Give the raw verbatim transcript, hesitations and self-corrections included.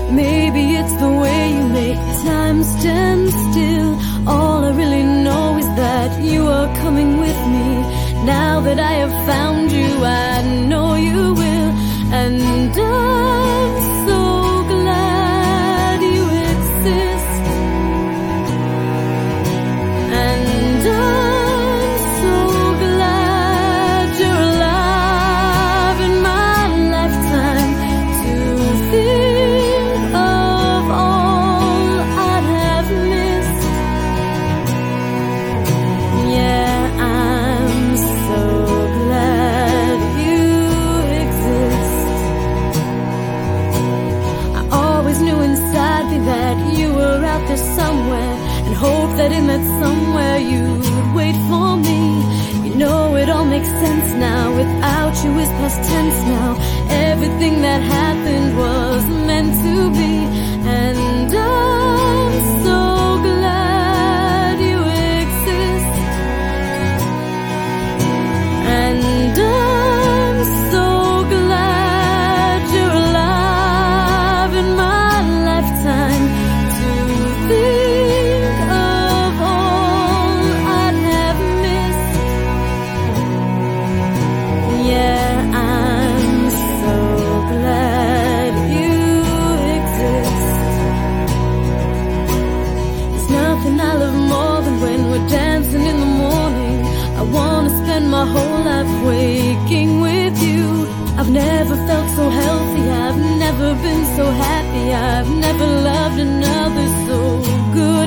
Maybe it's the way you make time stand still. All I really know is that you are coming with me. Now that I have found you, I know you will. And I'm so glad you exist. And I'm so glad you're alive in my lifetime to think of all I'd have missed. Yeah, I'm so glad you exist. I always knew inside me that you were out there somewhere, and hoped that in that somewhere you'd wait for me. You know it all makes sense now. Without you is past tense now. Everything that happened was meant to be. And I'm so glad you exist. And I'm so glad you're alive in my lifetime to think of all I'd have missed. Yeah, I'm so glad you exist. There's nothing I love more than when we're dancing in the morning. I wanna spend my whole life waking with you. I've never felt so healthy, I've never been so happy, I've never loved another so good